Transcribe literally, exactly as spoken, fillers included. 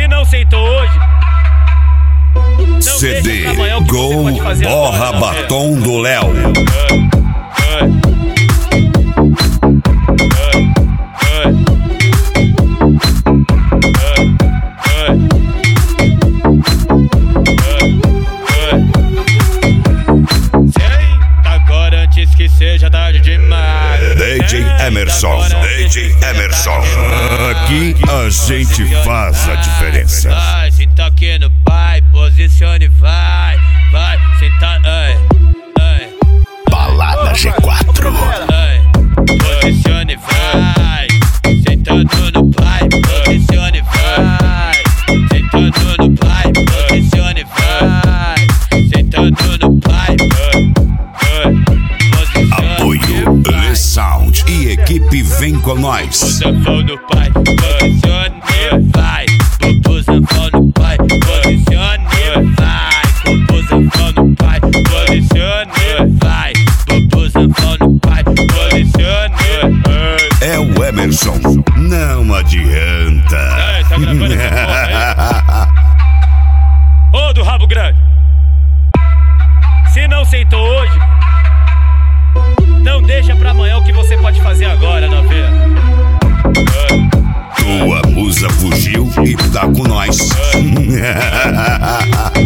não sentou hoje, não C D deixa pra amanhã o que Gol você pode fazer Borra agora, Batom do Léo. Agora antes que seja tarde demais. D J Emerson, D J Emerson. Aqui a gente faz a diferença. Vai, senta aqui no pai, posicione, vai, vai, senta, ai, ai. Balada G quatro. Ai, posicione, vai, sentando no pai, posicione, vai, sentando no pai, posicione, vai, sentando no pai. Apoio Le Sound e equipe vem com nós. Busafão no pai, posicione, vai. Busafão no pai, posicione, vai. Busafão no pai, posicione, vai. Busafão no pai, posicione. É o Emerson, não adianta. Ei, tá gravando essa porra aí? Ô do rabo grande, se não sentou hoje, não deixa pra amanhã o que você pode fazer agora, novinha. Tua musa fugiu e tá com nós.